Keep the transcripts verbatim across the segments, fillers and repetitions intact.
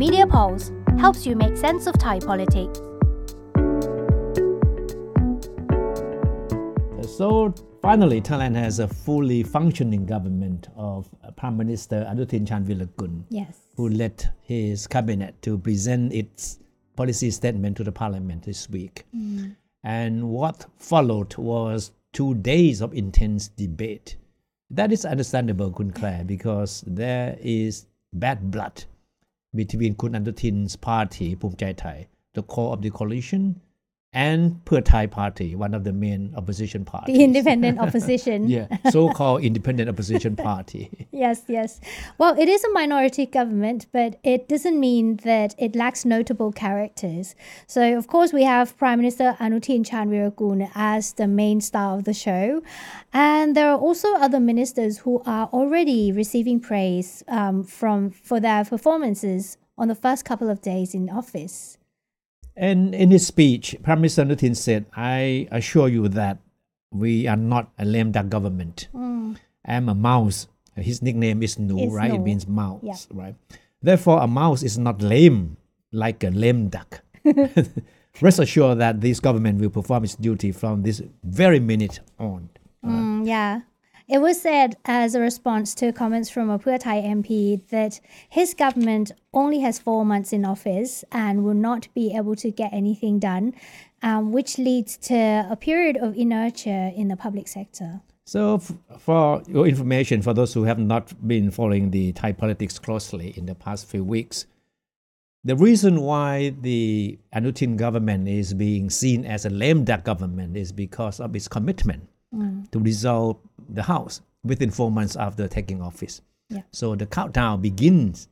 Media Pulse helps you make sense of Thai politics. So finally, Thailand has a fully functioning government of Prime Minister Anutin Charnvirakul, Yes. who led his cabinet to present its policy statement to the parliament this week. Mm. And what followed was two days of intense debate. That is understandable, Kun Claire, because there is bad blood between Kun Anutin's party, Phum Chai Thai, the core of the coalition, and Pheu Thai Party, one of the main opposition parties. The independent opposition. Yeah, so-called independent opposition party. Yes, yes. Well, it is a minority government, but it doesn't mean that it lacks notable characters. So, of course, we have Prime Minister Anutin Charnvirakul as the main star of the show. And there are also other ministers who are already receiving praise um, from for their performances on the first couple of days in office. And in his speech, Prime Minister Anutin said, I assure you that we are not a lame duck government. Mm. I'm a mouse. His nickname is Nu, It's right? Nu. It means mouse, Yeah. right? Therefore, a mouse is not lame like a lame duck. Rest assured that this government will perform its duty from this very minute on. Mm, yeah. It was said as a response to comments from a Pheu Thai M P that his government only has four months in office and will not be able to get anything done, um, which leads to a period of inertia in the public sector. So, f- for your information, for those who have not been following the Thai politics closely in the past few weeks, the reason why the Anutin government is being seen as a lame duck government is because of its commitment Mm. to dissolve the House within four months after taking office. Yeah. So the countdown begins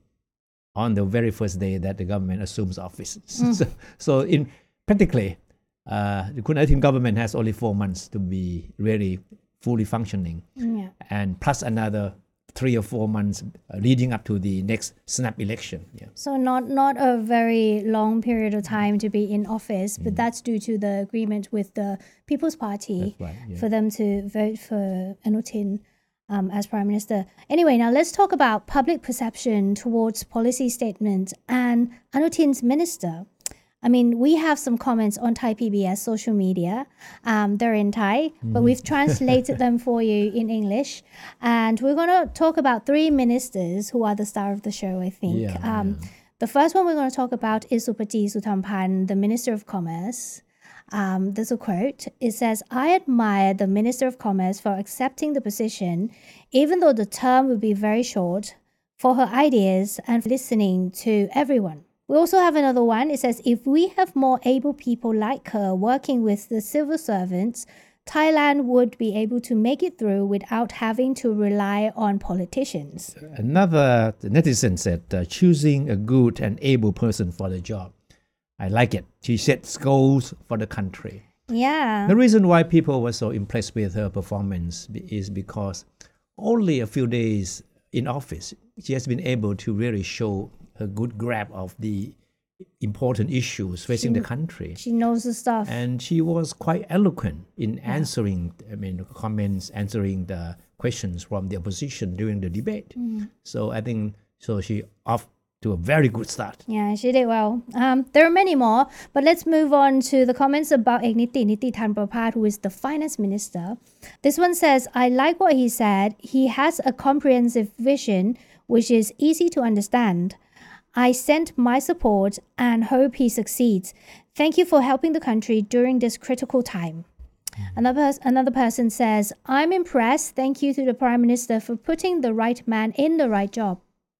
on the very first day that the government assumes office. Mm. so, so in practically, uh, the Kun Anutin government has only four months to be really fully functioning, Yeah. and plus another three or four months uh, leading up to the next snap election. Yeah. So not not a very long period of time to be in office, but that's due to the agreement with the People's Party That's right, yeah. for them to vote for Anutin um, as Prime Minister. Anyway, now let's talk about public perception towards policy statements and Anutin's minister. I mean, we have some comments on Thai P B S social media. Um, they're in Thai, but we've translated them for you in English. And we're going to talk about three ministers who are the star of the show, I think. Yeah, um, yeah. The first one we're going to talk about is Supati Sutampan, the Minister of Commerce. Um, there's a quote. It says, I admire the Minister of Commerce for accepting the position, even though the term will be very short, for her ideas and for listening to everyone. We also have another one. It says, if we have more able people like her working with the civil servants, Thailand would be able to make it through without having to rely on politicians. Another netizen said, uh, choosing a good and able person for the job. I like it. She sets goals for the country. Yeah. The reason why people were so impressed with her performance be- is because only a few days in office, she has been able to really show a good grasp of the important issues facing the country. She knows the stuff. And she was quite eloquent in answering, I mean, comments, answering the questions from the opposition during the debate. So I think, so she off to a very good start. Yeah, she did well. Um, there are many more, but let's move on to the comments about Ekniti Niti Tanprapat, who is the finance minister. This one says, I like what he said. He has a comprehensive vision, which is easy to understand. I send my support and hope he succeeds. Thank you for helping the country during this critical time. Another, pers- another person says, I'm impressed. Thank you to the Prime Minister for putting the right man in the right job.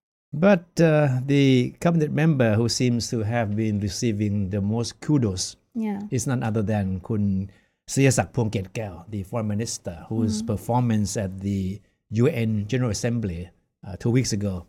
But uh, the cabinet member who seems to have been receiving the most kudos Yeah. is none other than Kun Siyasak Phongketkaew, the foreign minister, whose performance at the U N General Assembly uh, two weeks ago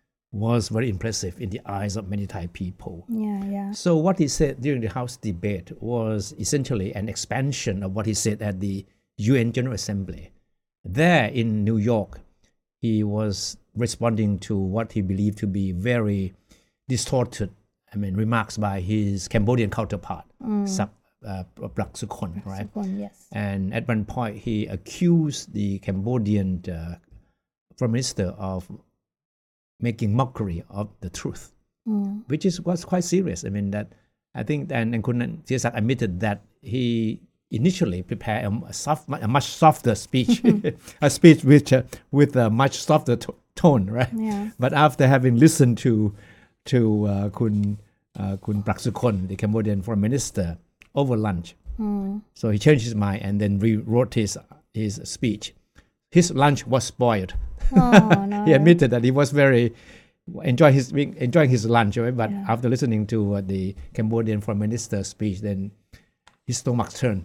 was very impressive in the eyes of many Thai people. Yeah, yeah. So what he said during the House debate was essentially an expansion of what he said at the U N General Assembly. There in New York, he was responding to what he believed to be very distorted, I mean, remarks by his Cambodian counterpart, Sak uh, Prak Sukhon, right? One, yes. And at one point, he accused the Cambodian uh, Prime Minister of making mockery of the truth. Mm. which is was quite serious. I mean that I think and and Kun Sirasak admitted that he initially prepared a, a soft, a much softer speech, a speech which uh, with a much softer t- tone, right? Yeah. But after having listened to to uh, Kun uh, Kun Praksukon, the Cambodian foreign minister, over lunch, Mm. so he changed his mind and then rewrote his his speech. His lunch was spoiled. Oh, no. He admitted that he was very enjoying his enjoying his lunch, right? But Yeah. after listening to uh, the Cambodian foreign minister's speech, then his stomach turned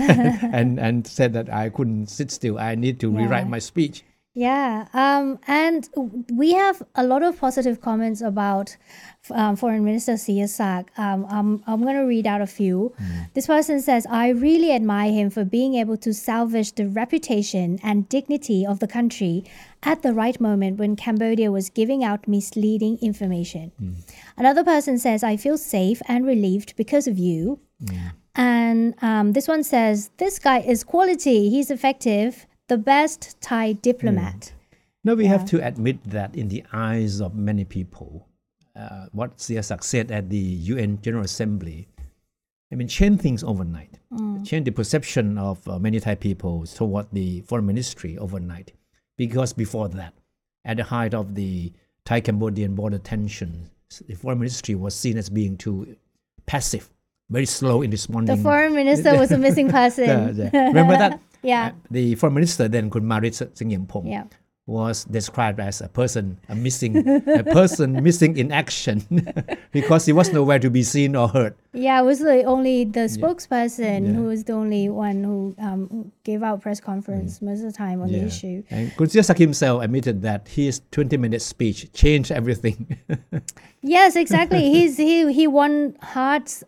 and and said that I couldn't sit still. I need to Yeah. rewrite my speech. Yeah, um, and we have a lot of positive comments about um, Foreign Minister Sirasak. Um, um, I'm going to read out a few. Mm. This person says, I really admire him for being able to salvage the reputation and dignity of the country at the right moment when Cambodia was giving out misleading information. Mm. Another person says, I feel safe and relieved because of you. Mm. And um, this one says, this guy is quality. He's effective. The best Thai diplomat. No, we have to admit that in the eyes of many people, uh, what Sirasak said at the U N General Assembly, I mean, changed things overnight. Mm. Changed the perception of uh, many Thai people toward the foreign ministry overnight. Because before that, at the height of the Thai-Cambodian border tensions, the foreign ministry was seen as being too passive, very slow in responding. The foreign minister was a missing person. Yeah, yeah. Remember that? Yeah. Uh, the foreign minister then, Kun Marit Singyempong, Yeah. was described as a person, a missing, a person missing in action because he was nowhere to be seen or heard. Yeah, it was the only the spokesperson Yeah. who was the only one who um, gave out press conference most of the time on the issue. And Kun Sirasak himself admitted that his twenty-minute speech changed everything. Yes, exactly. He's he he won hearts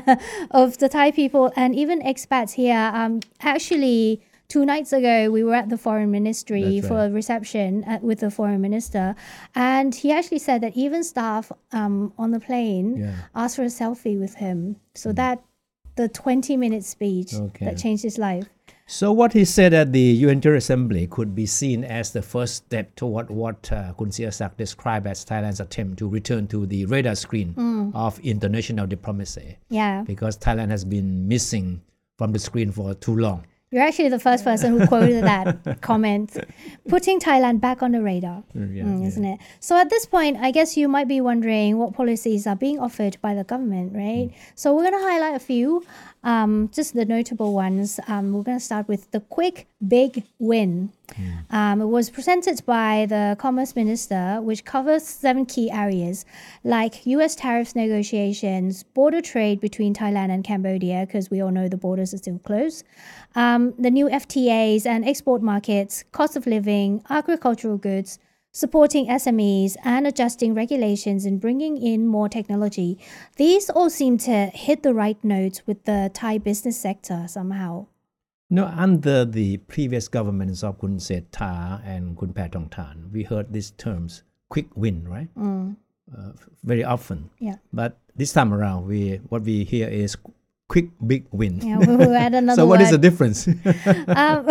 of the Thai people and even expats here. Um, actually, two nights ago we were at the foreign ministry That's for right. a reception at, with the foreign minister, and he actually said that even staff um on the plane Yeah. asked for a selfie with him. So that the twenty-minute speech Okay. that changed his life. So what he said at the U N General Assembly could be seen as the first step toward what uh, Kun Sirasak described as Thailand's attempt to return to the radar screen of international diplomacy, Yeah, because Thailand has been missing from the screen for too long. you're actually the first person who quoted that comment, putting Thailand back on the radar. Yeah, Mm, yeah. isn't it? So at this point, I guess you might be wondering what policies are being offered by the government, right? So we're going to highlight a few, um, just the notable ones. Um, we're going to start with the quick big win. Um, it was presented by the Commerce Minister, which covers seven key areas like U S tariffs negotiations, border trade between Thailand and Cambodia, because we all know the borders are still closed, um, the new F T As and export markets, cost of living, agricultural goods, supporting S M Es, and adjusting regulations and bringing in more technology. These all seem to hit the right notes with the Thai business sector somehow. No, under the previous governments of Kun Sethar and Kun Paetongtarn, we heard these terms, quick win, right? Mm, Uh, very often. yeah. But this time around, we what we hear is quick big win. Yeah, we will add another So what is the word. difference? um,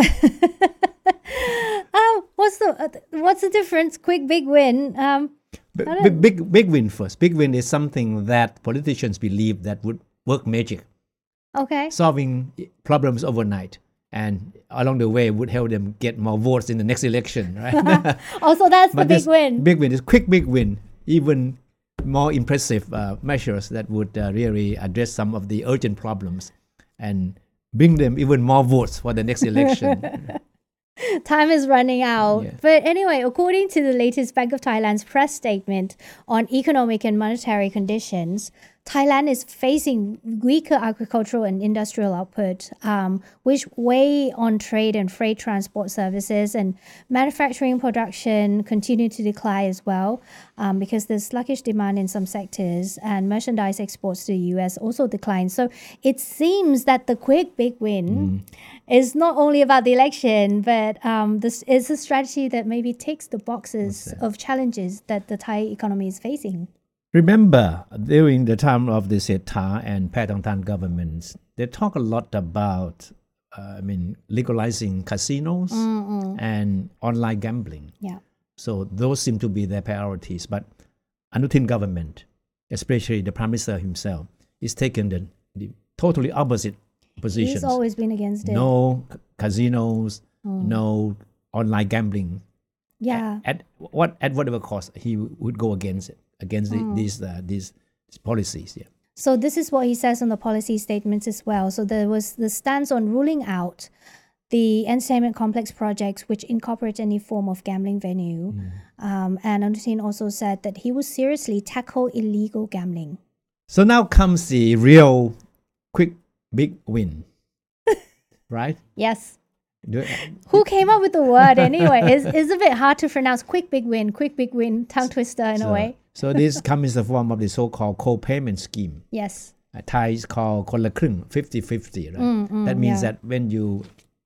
um, what's the uh, what's the difference? Quick big win. Um, B- I don't- big, big big win first. Big win is something that politicians believe that would work magic, okay. solving i- problems overnight, and along the way would help them get more votes in the next election, right? Also, that's the But big this win. Big win is quick big win, even more impressive uh, measures that would uh, really address some of the urgent problems and bring them even more votes for the next election. Time is running out. Yeah. But anyway, according to the latest Bank of Thailand's press statement on economic and monetary conditions, Thailand is facing weaker agricultural and industrial output, um, which weigh on trade and freight transport services, and manufacturing production continue to decline as well um, because there's sluggish demand in some sectors, and merchandise exports to the U S also decline. So it seems that the quick big win is not only about the election, but um, this is a strategy that maybe ticks the boxes of challenges that the Thai economy is facing. Remember, during the time of the Sethar and Paetongtarn governments, they talk a lot about, uh, I mean, legalizing casinos and online gambling. Yeah. So those seem to be their priorities. But Anutin government especially the Prime Minister himself, is taken the, the totally opposite positions. He's always been against it. No casinos, mm. no online gambling. Yeah. At, at what at whatever cost, he would go against it, against mm. the, these uh, these policies. Yeah. So this is what he says on the policy statements as well. So there was the stance on ruling out the entertainment complex projects which incorporate any form of gambling venue. Mm. Um, and Anutin also said that he would seriously tackle illegal gambling. So now comes the real quick big win, right? Yes. Do, Who came up with the word anyway? It's, it's a bit hard to pronounce. Quick big win, quick big win, tongue twister in so, a way. So this comes in the form of the so-called co-payment scheme. Yes. Uh, Thai is called คนละครึ่ง fifty-fifty, right? Mm, mm, that means yeah. that when you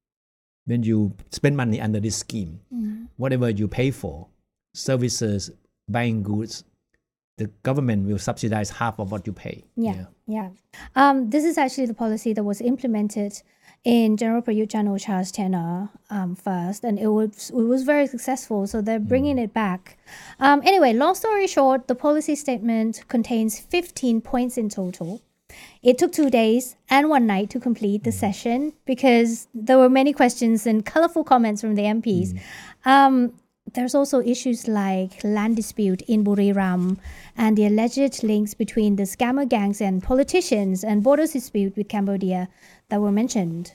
when you spend money under this scheme, mm. whatever you pay for, services, buying goods, the government will subsidize half of what you pay. Yeah, yeah. yeah. Um, this is actually the policy that was implemented in General Prayut Chan-o-cha's tenure um, first, and it was it was very successful. So they're bringing mm. it back. Um, anyway, long story short, the policy statement contains fifteen points in total. It took two days and one night to complete the mm. session because there were many questions and colorful comments from the M Ps. Mm. Um, There's also issues like land dispute in Buriram and the alleged links between the scammer gangs and politicians and border dispute with Cambodia that were mentioned.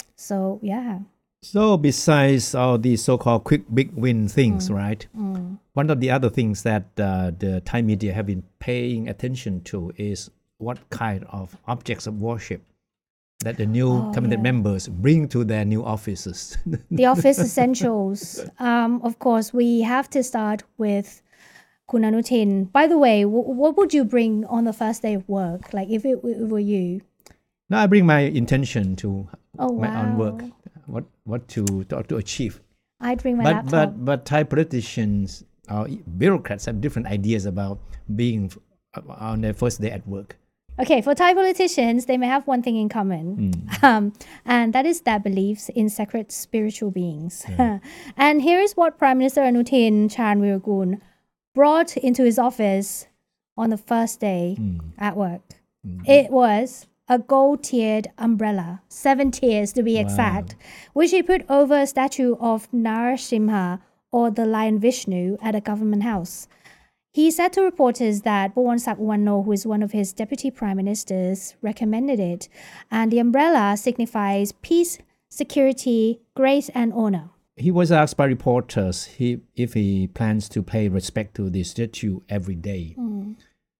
So, yeah. So besides all these so-called quick big win things, mm. right? Mm. One of the other things that uh, the Thai media have been paying attention to is what kind of objects of worship that the new oh, cabinet yeah. members bring to their new offices. The office essentials. Um, of course, we have to start with Kun Anutin. By the way, w- what would you bring on the first day of work? Like if it, it were you? No, I bring my intention to oh, my wow. own work, what what to to, to achieve. I'd bring my but, laptop. But but Thai politicians or bureaucrats have different ideas about being on their first day at work. Okay, for Thai politicians, they may have one thing in common, mm. um, and that is their beliefs in sacred spiritual beings. Yeah. And here is what Prime Minister Anutin Charnvirakul brought into his office on the first day mm. at work. Mm. It was a gold-tiered umbrella, seven tiers to be wow. exact, which he put over a statue of Narasimha or the Lion Vishnu at a government house. He said to reporters that Bawon Sakwano, who is one of his deputy prime ministers, recommended it. And the umbrella signifies peace, security, grace, and honor. He was asked by reporters he, if he plans to pay respect to the statue every day. Mm.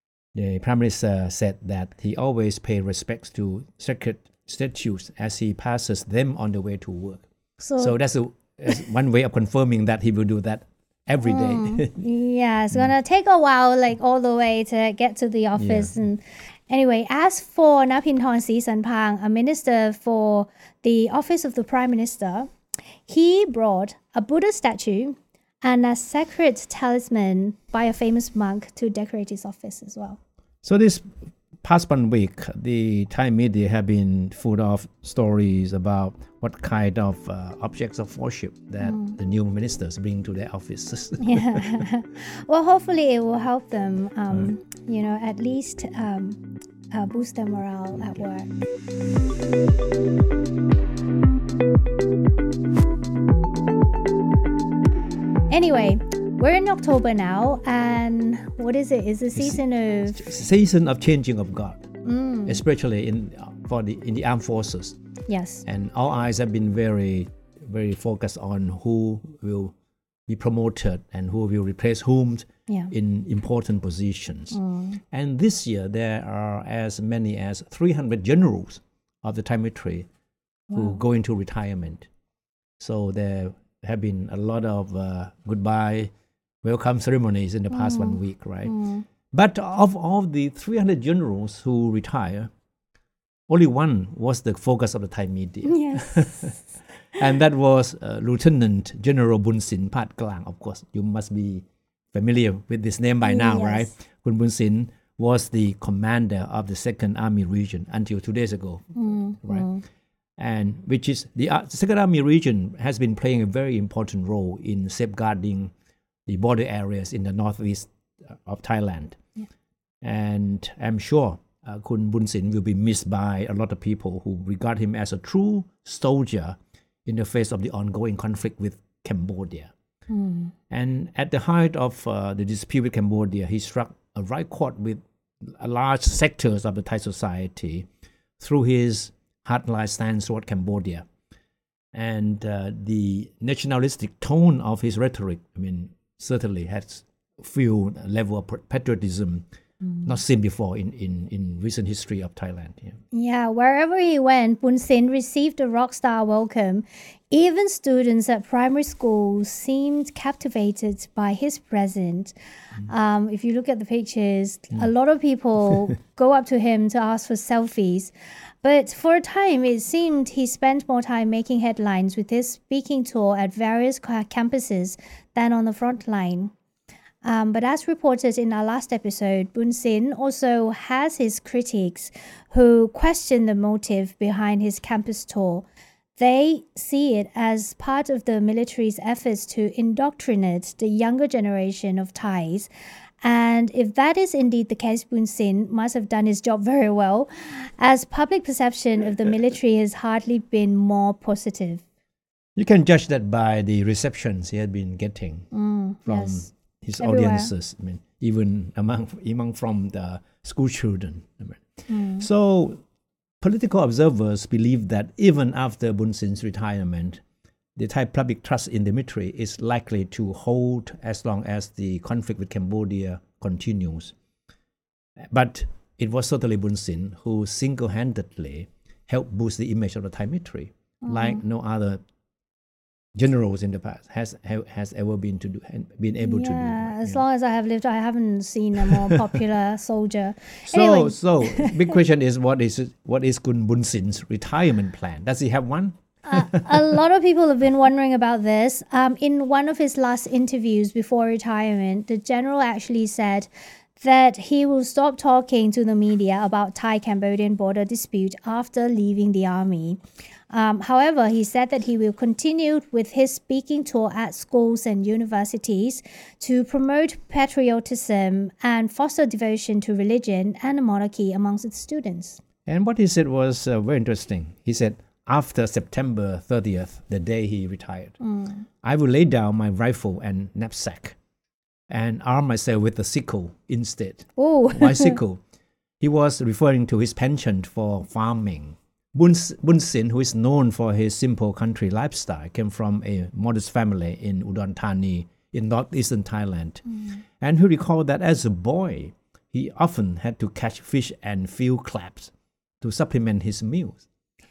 The prime minister said that he always pays respects to sacred statues as he passes them on the way to work. So, so that's, a, that's one way of confirming that he will do that every day. Mm. Yeah, it's gonna take a while, like all the way to get to the office. Yeah. And anyway, as for Napinthorn Srisanpang, a minister for the office of the prime minister, he brought a Buddha statue and a sacred talisman by a famous monk to decorate his office as well. So this past one week, the Thai media have been full of stories about what kind of uh, objects of worship that mm. the new ministers bring to their offices. Yeah. Well, hopefully it will help them, um, mm. you know, at least um, uh, boost their morale at work. Anyway, we're in October now, and what is it? It's the season of season of changing of God, mm. especially in for the in the armed forces. Yes, and all eyes have been very, very focused on who will be promoted and who will replace whom yeah. in important positions. Mm. And this year there are as many as three hundred generals of the Thai military wow. who go into retirement. So there have been a lot of uh, goodbye, welcome ceremonies in the past mm. one week, right? Mm. But of all the three hundred generals who retire, only one was the focus of the Thai media. Yes. And that was uh, Lieutenant General Bunsin Phat Klang. Of course, you must be familiar with this name by now, yes. right? Kun Bunsin was the commander of the Second Army Region until two days ago, mm. right? Mm. And which is the uh, Second Army Region has been playing a very important role in safeguarding the border areas in the northeast of Thailand. Yeah. And I'm sure uh, Kun Bun Sin will be missed by a lot of people who regard him as a true soldier in the face of the ongoing conflict with Cambodia. Mm. And at the height of uh, the dispute with Cambodia, he struck a right chord with large sectors of the Thai society through his hardline stance toward Cambodia. And uh, the nationalistic tone of his rhetoric, I mean, certainly has fueled a level of patriotism mm. not seen before in, in, in recent history of Thailand. Yeah. yeah, wherever he went, Bun Sin received a rock star welcome. Even students at primary school seemed captivated by his presence. Mm. Um, if you look at the pictures, mm. a lot of people go up to him to ask for selfies. But for a time, it seemed he spent more time making headlines with his speaking tour at various campuses than on the front line. Um, but as reported in our last episode, Bun Sin also has his critics who question the motive behind his campus tour. They see it as part of the military's efforts to indoctrinate the younger generation of Thais. And if that is indeed the case, Bun Sin must have done his job very well, as public perception of the military has hardly been more positive. You can judge that by the receptions he had been getting mm, from yes. his Everywhere. audiences. I mean, even among among from the school children. I mean. Mm. So, political observers believe that even after Bun Sin's retirement, the Thai public trust in the military is likely to hold as long as the conflict with Cambodia continues. But it was certainly Bun Sin who single-handedly helped boost the image of the Thai military, mm. like no other generals in the past has has ever been to do been able yeah, to do. Right? As yeah. long as I have lived, I haven't seen a more popular soldier. So, anyway. so big question is what is what is Kun Bun Sin's retirement plan? Does he have one? uh, a lot of people have been wondering about this. Um, in one of his last interviews before retirement, the general actually said that he will stop talking to the media about Thai-Cambodian border dispute after leaving the army. Um, however, he said that he will continue with his speaking tour at schools and universities to promote patriotism and foster devotion to religion and the monarchy amongst its students. And what he said was uh, very interesting. He said, after September thirtieth, the day he retired, mm. I will lay down my rifle and knapsack and arm myself with a sickle instead. Oh. Why sickle? He was referring to his penchant for farming. Bun, Bun Sin, who is known for his simple country lifestyle, came from a modest family in Udon Thani in northeastern Thailand. Mm. And he recalled that as a boy, he often had to catch fish and field crabs to supplement his meals.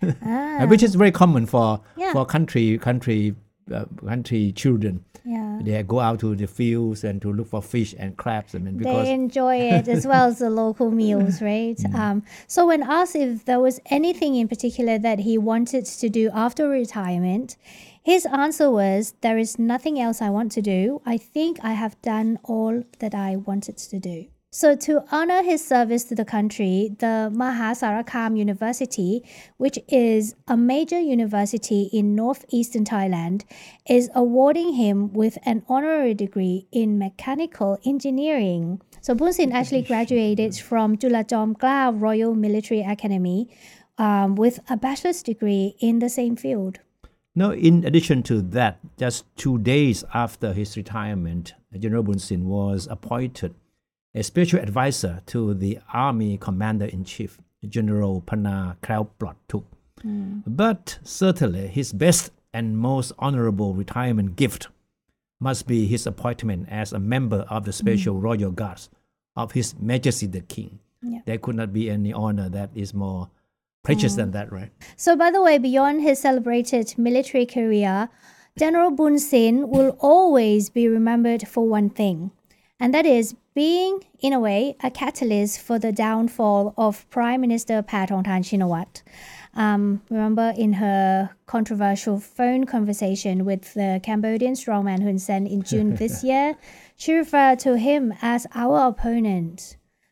ah. Which is very common for yeah. for country country uh, country children. Yeah. They go out to the fields and to look for fish and crabs. I mean, because they enjoy it as well as the local meals, right? Mm. Um, so when asked if there was anything in particular that he wanted to do after retirement, his answer was, there is nothing else I want to do. I think I have done all that I wanted to do. So to honor his service to the country, the Mahasarakam University, which is a major university in northeastern Thailand, is awarding him with an honorary degree in mechanical engineering. So Bun Sin actually graduated from Chulajom Klao Royal Military Academy um, with a bachelor's degree in the same field. Now, in addition to that, just two days after his retirement, General Bun Sin was appointed a special advisor to the Army Commander-in-Chief, General Pana Krauplot Thuk. Mm. But certainly his best and most honorable retirement gift must be his appointment as a member of the Special mm. Royal Guards of His Majesty the King. Yeah. There could not be any honor that is more precious mm. than that, right? So by the way, beyond his celebrated military career, General Bun Sin will always be remembered for one thing, and that is being, in a way, a catalyst for the downfall of Prime Minister Pathongtham Shinawatra. Um, remember in her controversial phone conversation with the Cambodian strongman Hun Sen in June this year, she referred to him as our opponent.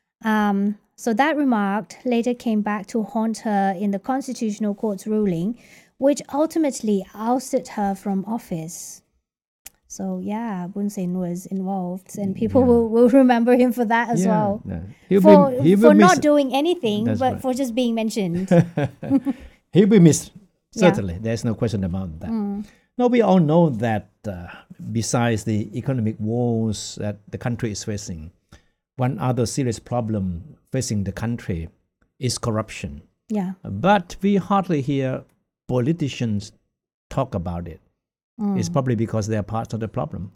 Um, so that remark later came back to haunt her in the Constitutional Court's ruling, which ultimately ousted her from office. So yeah, Bun Sen was involved, and people yeah. will, will remember him for that as yeah, well. Yeah. He'll for be, he for miss, not doing anything, but right. for just being mentioned. He'll be missed, certainly. Yeah. There's no question about that. Mm. Now, we all know that uh, besides the economic woes that the country is facing, one other serious problem facing the country is corruption. Yeah. But we hardly hear politicians talk about it. Mm. It's probably because they are part of the problem.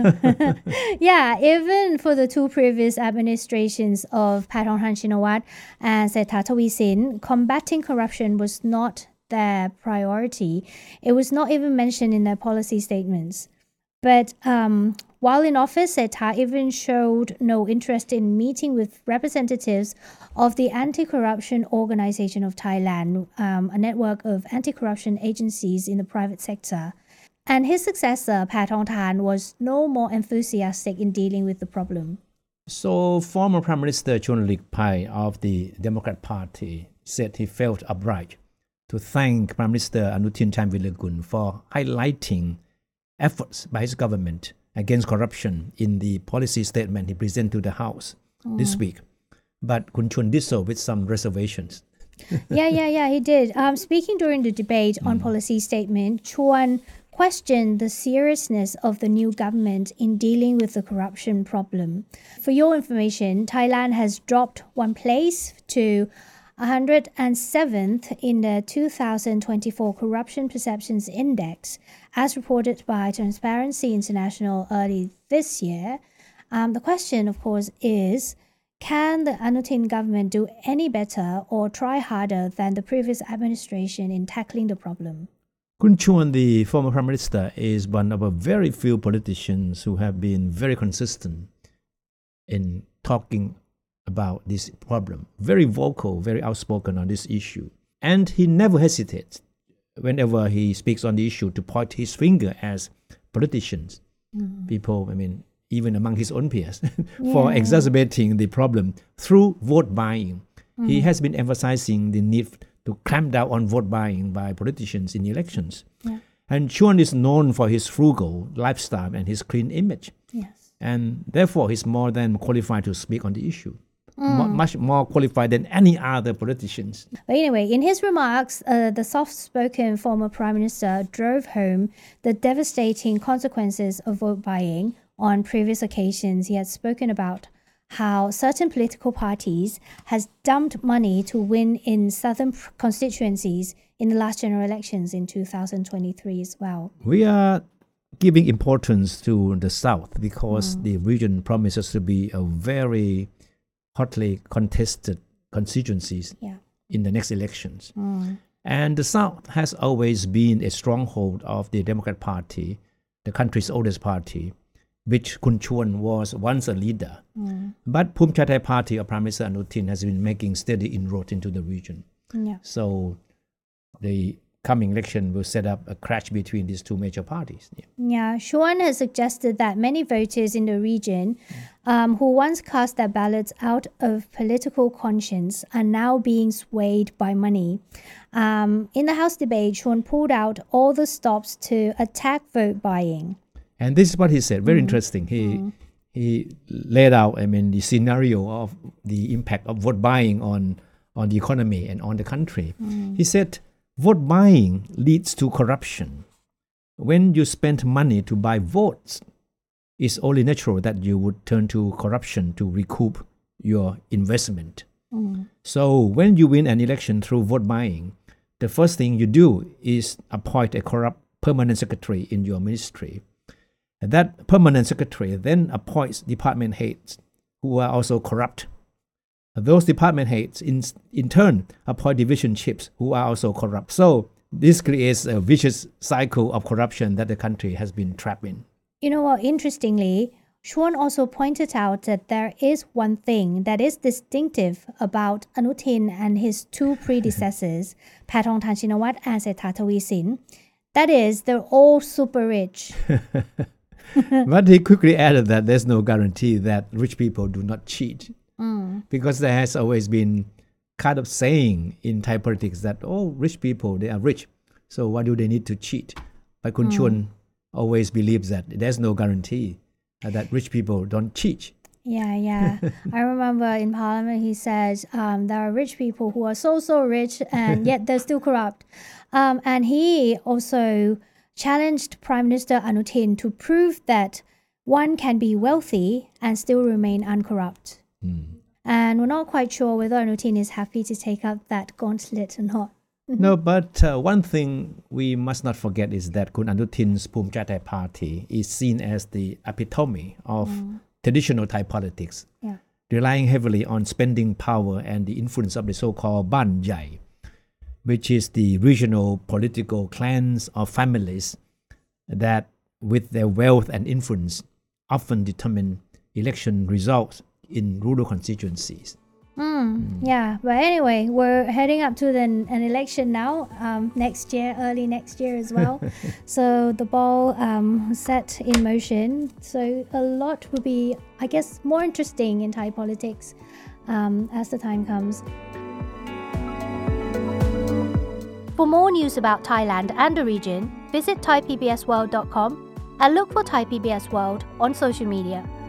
Yeah, even for the two previous administrations of Pathongtham Shinawatra and Sethra Thavisin, combating corruption was not their priority. It was not even mentioned in their policy statements. But um, while in office, Sethra even showed no interest in meeting with representatives of the Anti-Corruption Organization of Thailand, um, a network of anti-corruption agencies in the private sector. And his successor, Pathongtham, was no more enthusiastic in dealing with the problem. So, former Prime Minister Chun Lik-pai of the Democrat Party said he felt obliged to thank Prime Minister Anutin Charnvirakul for highlighting efforts by his government against corruption in the policy statement he presented to the House mm. this week. But Kun Chun did so with some reservations. yeah, yeah, yeah, he did. Um, speaking during the debate mm. on policy statement, Chun questioned the seriousness of the new government in dealing with the corruption problem. For your information, Thailand has dropped one place to one hundred seventh in the two thousand twenty-four Corruption Perceptions Index, as reported by Transparency International early this year. Um, the question, of course, is, can the Anutin government do any better or try harder than the previous administration in tackling the problem? Kun Chun, the former Prime Minister, is one of a very few politicians who have been very consistent in talking about this problem. Very vocal, very outspoken on this issue. And he never hesitates whenever he speaks on the issue to point his finger as politicians, mm. people, I mean, even among his own peers, for yeah. exacerbating the problem through vote buying. Mm. He has been emphasizing the need to clamp down on vote buying by politicians in elections. Yeah. And Chun is known for his frugal lifestyle and his clean image. Yes. And therefore, he's more than qualified to speak on the issue. Mm. M- much more qualified than any other politicians. But anyway, in his remarks, uh, the soft-spoken former Prime Minister drove home the devastating consequences of vote buying. On previous occasions, he had spoken about how certain political parties has dumped money to win in southern constituencies in the last general elections in two thousand twenty-three as well. We are giving importance to the South because mm. the region promises to be a very hotly contested constituencies yeah. in the next elections. Mm. And the South has always been a stronghold of the Democrat Party, the country's oldest party, which Kun Chun was once a leader. Mm. But Phum Chai Thai Party of Prime Minister Anutin has been making steady inroads into the region. Yeah. So the coming election will set up a clash between these two major parties. Yeah, yeah. Chun has suggested that many voters in the region um, who once cast their ballots out of political conscience are now being swayed by money. Um, in the House debate, Chun pulled out all the stops to attack vote buying. And this is what he said. Very mm. interesting. He mm. he laid out, I mean, the scenario of the impact of vote buying on, on the economy and on the country. Mm. He said, vote buying leads to corruption. When you spend money to buy votes, it's only natural that you would turn to corruption to recoup your investment. Mm. So when you win an election through vote buying, the first thing you do is appoint a corrupt permanent secretary in your ministry. That permanent secretary then appoints department heads who are also corrupt. Those department heads in, in turn appoint division chiefs who are also corrupt. So this creates a vicious cycle of corruption that the country has been trapped in. You know what, interestingly, Chun also pointed out that there is one thing that is distinctive about Anutin and his two predecessors, Pathongtham Shinawatra and Sethra Thavisin. That is, they're all super rich. But he quickly added that there's no guarantee that rich people do not cheat. Mm. Because there has always been kind of saying in Thai politics that, oh, rich people, they are rich. So why do they need to cheat? But Kun Chun always believes that there's no guarantee uh, that rich people don't cheat. Yeah, yeah. I remember in Parliament he said um, there are rich people who are so, so rich and yet they're still corrupt. Um, and he also challenged Prime Minister Anutin to prove that one can be wealthy and still remain uncorrupt. Mm. And we're not quite sure whether Anutin is happy to take up that gauntlet or not. No, but uh, one thing we must not forget is that Kun Anutin's Phum Chai Thai party is seen as the epitome of mm. traditional Thai politics, yeah. relying heavily on spending power and the influence of the so-called Ban Jai, which is the regional political clans or families that, with their wealth and influence, often determine election results in rural constituencies. Mm, mm. Yeah, but anyway, we're heading up to the, an election now, um, next year, early next year as well. So the ball um, set in motion. So a lot will be, I guess, more interesting in Thai politics um, as the time comes. For more news about Thailand and the region, visit thai p b s world dot com and look for Thai P B S World on social media.